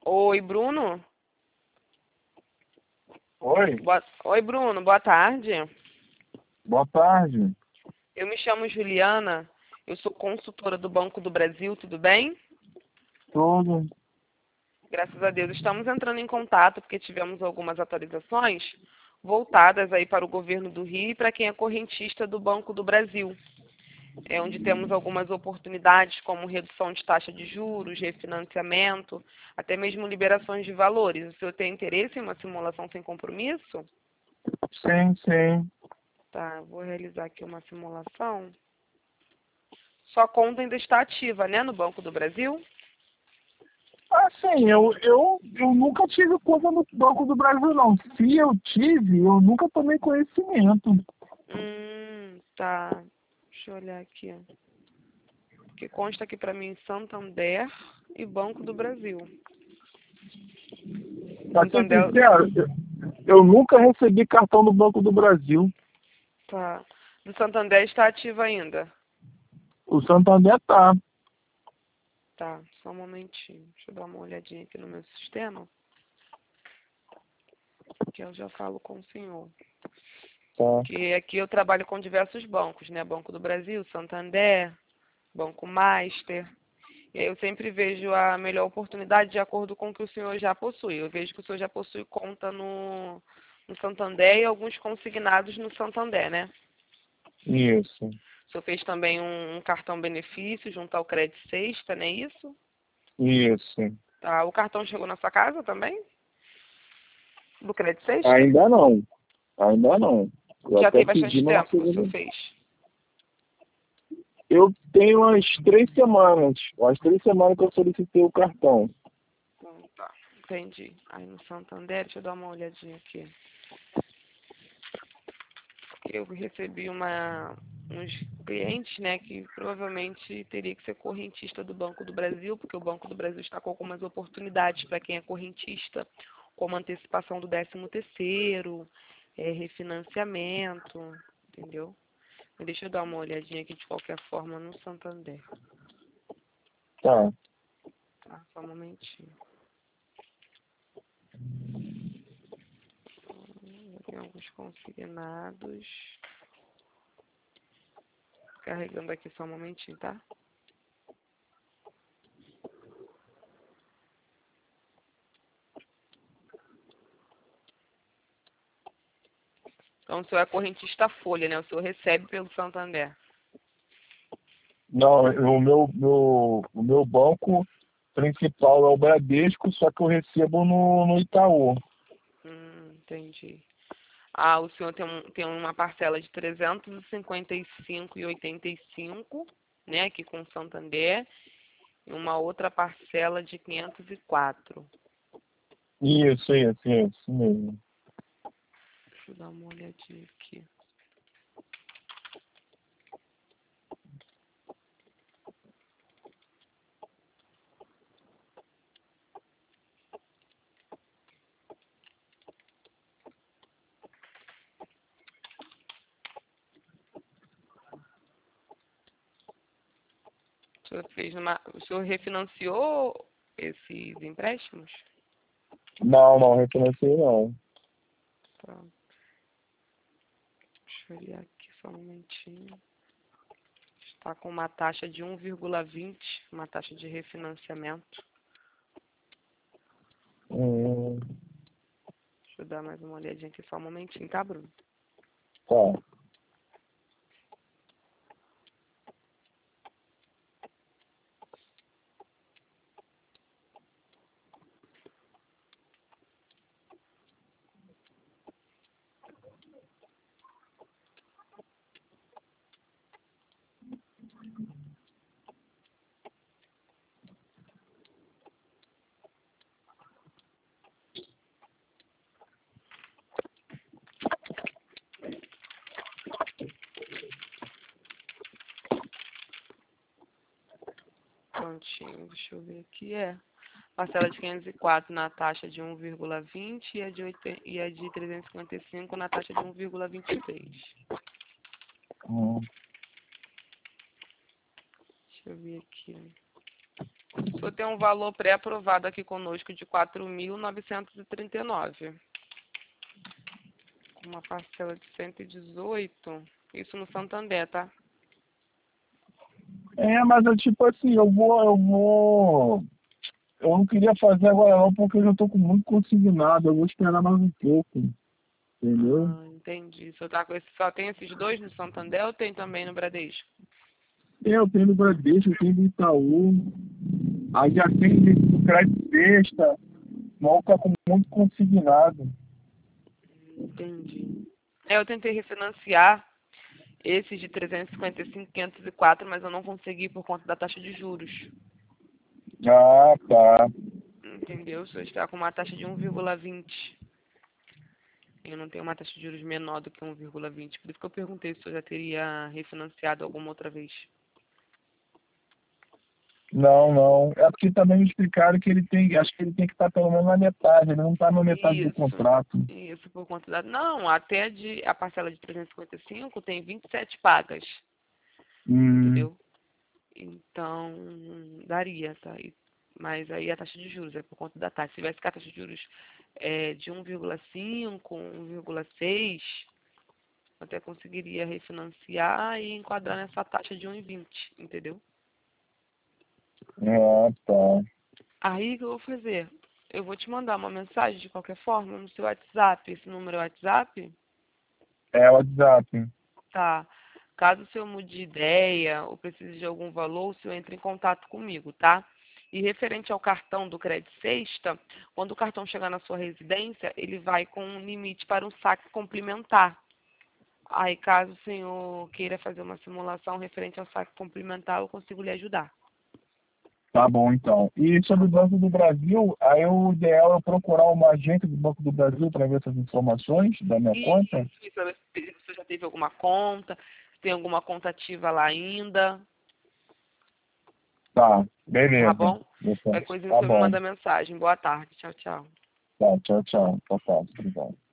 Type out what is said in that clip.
Oi, Bruno. Oi, Oi, Bruno. Boa tarde. boa tarde. Eu me chamo Juliana. Eu sou consultora do Banco do Brasil. Tudo bem? Tudo. Graças a Deus. Estamos entrando em contato porque tivemos algumas atualizações voltadas aí para o governo do Rio e para quem é correntista do Banco do Brasil. É onde temos algumas oportunidades como redução de taxa de juros, refinanciamento, até mesmo liberações de valores. O senhor tem interesse em uma simulação sem compromisso? Sim, sim. Tá, vou realizar aqui uma simulação. Sua conta ainda está ativa, né, no Banco do Brasil? Assim, eu nunca tive conta no Banco do Brasil, não. Se eu tive, eu nunca tomei conhecimento. Tá. Deixa eu olhar aqui. Porque consta aqui para mim Santander e Banco do Brasil. Pra ser Santander, sincero, eu nunca recebi cartão do Banco do Brasil. tá. Do Santander está ativo ainda. O Santander tá. Tá, só um momentinho. Deixa eu dar uma olhadinha aqui no meu sistema, que eu já falo com o senhor. Tá. Que aqui eu trabalho com diversos bancos, né? Banco do Brasil, Santander, Banco Master. E aí eu sempre vejo a melhor oportunidade de acordo com o que o senhor já possui. Eu vejo que o senhor já possui conta no Santander e alguns consignados no Santander, né? Isso. O senhor fez também um cartão benefício junto ao Crédito Sexta, não é isso? Isso. Tá, o cartão chegou na sua casa também? Do Crédito Sexta? Ainda não. Ainda não. Eu Já até tem pedi, bastante mas não tempo que o chegou. senhor fez. Eu tenho umas 3 semanas. Umas 3 semanas que eu solicitei o cartão. Tá, entendi. Aí no Santander, deixa eu dar uma olhadinha aqui. Eu recebi uns clientes, né, que provavelmente teria que ser correntista do Banco do Brasil, porque o Banco do Brasil está com algumas oportunidades para quem é correntista, como antecipação do 13º, refinanciamento, entendeu? Mas deixa eu dar uma olhadinha aqui de qualquer forma no Santander. Tá. Tá, só um momentinho. Tem alguns consignados. Carregando aqui só um momentinho, tá? Então, o senhor é correntista Folha, né? O senhor recebe pelo Santander. Não, o meu banco principal é o Bradesco, só que eu recebo no Itaú. Entendi. Ah, o senhor tem uma parcela de 355,85, né? Aqui com o Santander. E uma outra parcela de 504. Isso mesmo. Deixa eu dar uma olhadinha aqui. O senhor refinanciou esses empréstimos? Não, refinanciei não. Tá. Deixa eu olhar aqui só um momentinho. Está com uma taxa de 1,20, uma taxa de refinanciamento. Hum, Deixa eu dar mais uma olhadinha aqui só um momentinho, tá, Bruno? tá. Prontinho, deixa eu ver aqui. Parcela de 504 na taxa de 1,20 e a de 355 na taxa de 1,26. Hum, Deixa eu ver aqui. O senhor tem um valor pré-aprovado aqui conosco de 4.939. Com uma parcela de 118. Isso no Santander, tá? Mas eu tipo assim, eu não queria fazer agora não, porque eu já tô com muito consignado, eu vou esperar mais um pouco, entendeu? Ah, entendi. O senhor tá com só tem esses dois no Santander ou tem também no Bradesco? Eu tenho do Bradesco, eu tenho do Itaú, aí já tem do crédito besta, mal tá com muito consignado. Entendi. Eu tentei refinanciar esses de 355, 504, mas eu não consegui por conta da taxa de juros. Ah, tá. Entendeu? O senhor está com uma taxa de 1,20. Eu não tenho uma taxa de juros menor do que 1,20. Por isso que eu perguntei se o senhor já teria refinanciado alguma outra vez. Não, não. É porque também me explicaram que acho que ele tem que estar pelo menos na metade, ele não está na metade do Isso. contrato. Isso por conta da... Não, até a parcela de 355 tem 27 pagas. Hum, Entendeu? Então, daria, tá? Mas aí a taxa de juros é por conta da taxa. Se tivesse com a taxa de juros de 1,5, 1,6, eu até conseguiria refinanciar e enquadrar nessa taxa de 1,20, entendeu? tá. Aí o que eu vou fazer? Eu vou te mandar uma mensagem de qualquer forma no seu WhatsApp. Esse número é WhatsApp? É o WhatsApp. Tá. Caso o senhor mude de ideia ou precise de algum valor, o senhor entra em contato comigo, tá? E referente ao cartão do Crédito Sexta, quando o cartão chegar na sua residência, ele vai com um limite para um saque complementar. Aí, caso o senhor queira fazer uma simulação referente ao saque complementar, eu consigo lhe ajudar. Tá bom, então. E sobre o Banco do Brasil, aí o ideal é procurar uma agente do Banco do Brasil para ver essas informações da minha conta? Isso, saber se você já teve alguma conta, se tem alguma conta ativa lá ainda, Tá, tá beleza. bom? Qualquer Depois. coisa Tá você me bom. manda mensagem. Boa tarde. Tchau, tchau. Tá, tchau, tchau. Tá, tá. Obrigado.